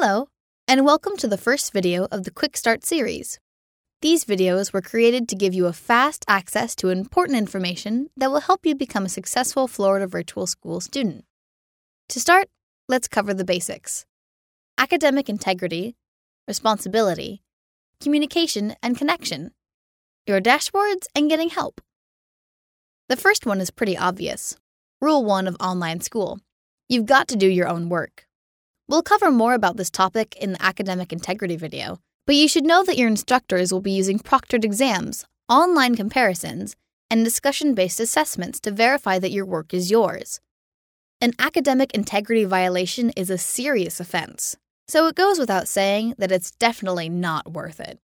Hello, and welcome to the first video of the Quick Start series. These videos were created to give you a fast access to important information that will help you become a successful Florida Virtual School student. To start, let's cover the basics: academic integrity, responsibility, communication and connection, your dashboards, and getting help. The first one is pretty obvious. Rule 1 of online school: you've got to do your own work. We'll cover more about this topic in the academic integrity video, but you should know that your instructors will be using proctored exams, online comparisons, and discussion-based assessments to verify that your work is yours. An academic integrity violation is a serious offense, so it goes without saying that it's definitely not worth it.